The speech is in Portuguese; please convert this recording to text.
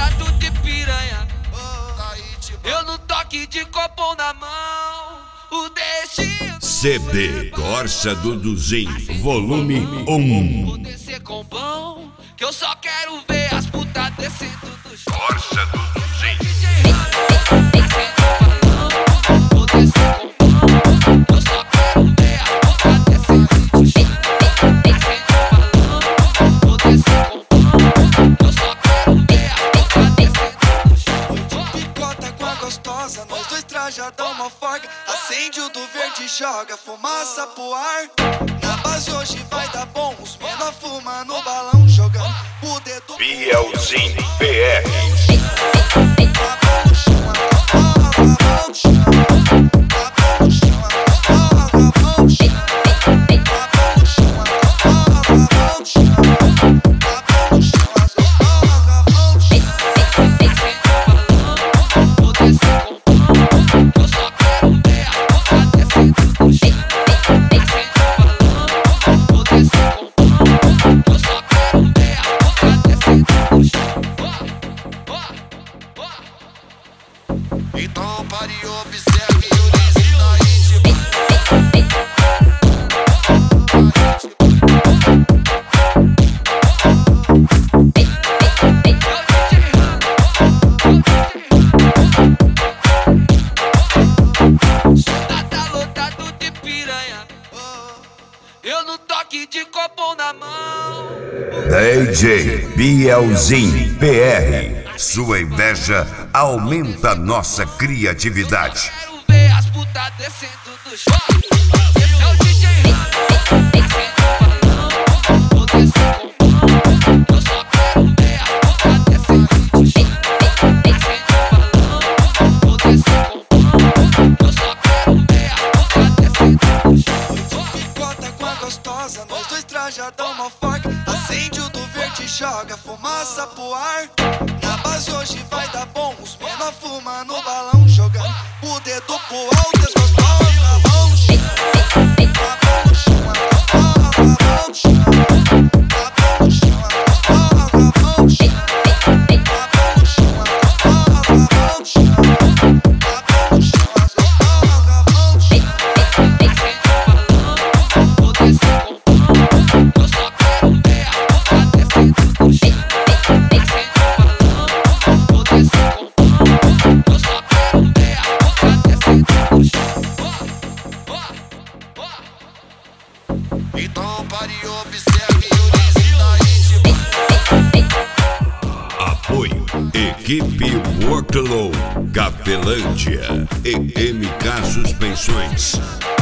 lotado de piranha. Eu no toque de copo na mão, o destino. CD Corsa Duduzinho, volume 1. Vou descer com vão, que eu só quero ver as putas descendo do chão. Corsa Duduzinho. Vou descer com vão, que eu só quero ver as putas descendo do chão. Vou descer com vão, que eu só quero ver as putas descendo do chão. Picota com a gostosa, nós dois trajadão uma forga. Acende o do verde e joga fumaça pro ar. Na base hoje vai dar bom, os menor fuma no balão jogando o dedo. Bielzinho PR. Então pare e observe o desenho aí de Tá lotado de piranha. Eu no toque de copo na mão. DJ Bielzinho PR. Sua inveja aumenta nossa criatividade. Quero ver as putas descendo do chão. Esse é o DJ Vou descer com vão, eu só quero ver as putas descendo do chão. Vou descer com vão, eu só quero ver as putas descendo do chão. picota com a gostosa, nós dois trajadão uma forga. Acende o do verde e joga fumaça pro ar. Na base hoje vai dar bom, os menor fuma no balão jogando o dedo pro alto, as gostosas na mão no chão. A mão no chão, a gostosa, a mão no chão. A mão no chão, a gostosa, a mão no chão. A mão no chão, a gostosa, a mão no chão. A mão no chão, as gostosas, a mão no chão. Vou descer com vão, eu só quero ver as putas descendo do chão. Vou descer com vão, eu só quero ver as putas descendo do chão. Então pare e observe o desenho aí de Apoio Equipe Worklow, Capelândia e MK Suspensões.